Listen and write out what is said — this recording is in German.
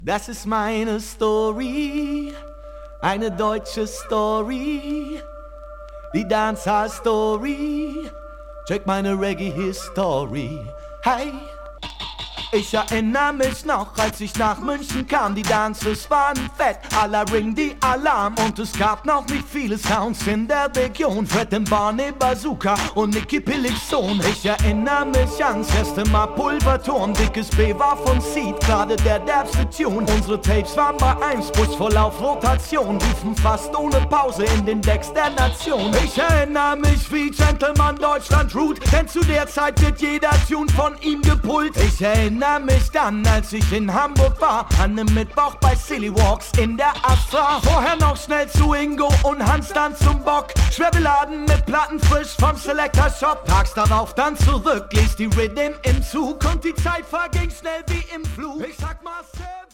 Das ist meine Story, eine deutsche Story, die Dancehall-Story, check meine Reggae-History, hey! Ich erinnere mich noch, als ich nach München kam, die Dances waren fett, aller Ring die Alarm und es gab noch nicht viele Sounds in der Region. Fred and Barney Bazooka und Nicky Pilligs Sohn. Ich erinnere mich ans erste Mal Pulverturm, dickes B war von Seed, gerade der derbste Tune. Unsere Tapes waren bei 1, Bus voll auf Rotation, liefen fast ohne Pause in den Decks der Nation. Ich erinnere mich wie Gentleman Deutschland Root, denn zu der Zeit wird jeder Tune von ihm gepult. Ich erinnere mich dann, als ich in Hamburg war, an einem Mittwoch bei Silly Walks in der Astra. Vorher noch schnell zu Ingo und Hans dann zum Bock, schwer beladen mit Platten frisch vom Selector Shop. Tags darauf dann zurück, ließ die Rhythm im Zug und die Zeit verging schnell wie im Flug. Ich sag mal